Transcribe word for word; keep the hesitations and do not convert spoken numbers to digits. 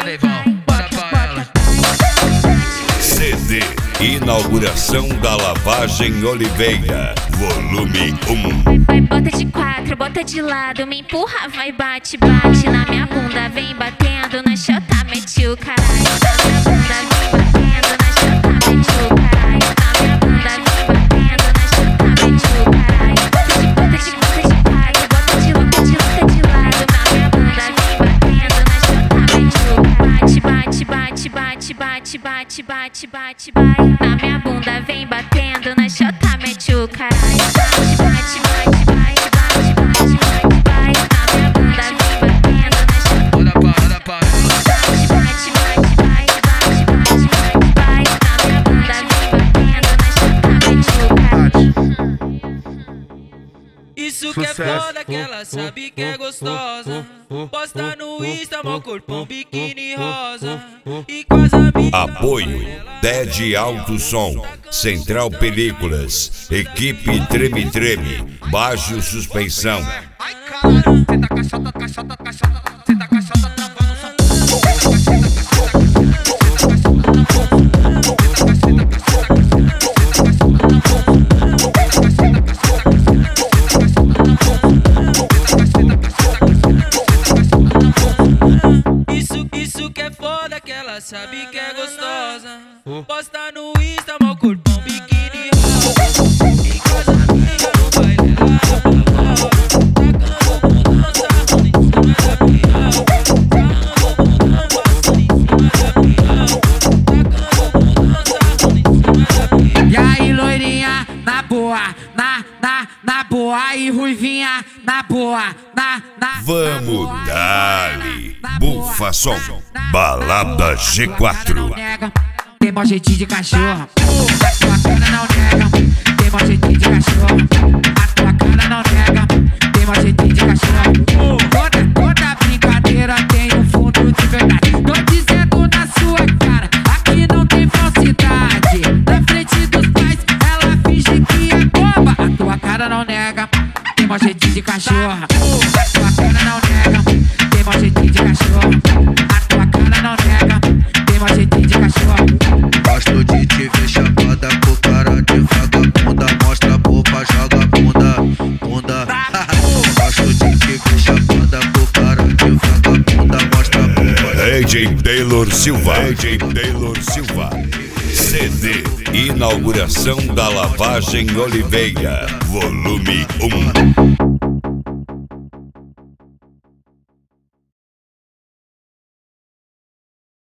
Nevão, bora pra ela. C D Inauguração da Lavagem Oliveira, volume um. Vai, bota de quatro, bota de lado, me empurra, vai, bate, bate na minha bunda, vem batendo na chota, mete o caralho. Na minha bunda, vem batendo na chota, mete o caralho. Na minha bunda, vem batendo na chota, mete o caralho. Bota de, bota de, bota de quatro, bota de, bota de, bota de lado, na minha bunda, vem batendo na chota, mete o caralho. Bate, bate, bate, bate, bate, bate, bate, bate, na minha bunda, vem batendo na chota, mete o caralho. Bate, bate, bate, bate, bate, bate, bate, bate, na minha bunda, vem batendo na chota. Bora pra, bora pra ela. Bate, bate, bate, bate, bate, bate, bate, bate, na minha bunda, vem batendo na chota, mete o caralho. Isso que é foda, que ela sabe que é gostosa. Posta no Insta, mó corpão, biquíni rosa. E com as amigas. Apoio Ted Alto Som, Central Películas, Equipe Treme Treme, Baixo Suspensão. Ai caralho, cê tá caixota, caixota, caixota, cê tá caixota travando essa Isso, isso que é foda, que ela sabe que é gostosa. Posta no Insta, mó corpão, biquíni rosa. E com as amigas no baile, ela tacando o bundão, sarrando em cima da pião. Tacando o bundão, passando em cima da pião. Tacando o bundão, sarrando em cima da pião. E aí, loirinha, na boa, na, na, na boa. E ruivinha, na boa, na, na. Vamos dali, Bufa Som, Balada G quatro. Tem mó jeitinho de cachorro, a tua cara não nega. Tem mó jeitinho de cachorro, a tua cara não nega. Tem mó jeitinho de cachorro. Toda, toda brincadeira tem um fundo de verdade. Tô dizendo na sua cara, aqui não tem falsidade. Na frente dos pais, ela finge que é boba. A tua cara não nega. Tem mó jeitinho de cachorro, a tua cara não nega. Tem mó jeitinho de cachorro, a tua cara não nega. Tem mó jeitinho de cachorro. Gosto de te ver chapada com cara de vagabunda. Mostra a boca, joga a bunda, bunda. Gosto de te ver chapada com cara de vagabunda. Mostra a boca. A J Taylor Silva, A J Taylor Silva. C D Inauguração da Lavagem Oliveira, volume um.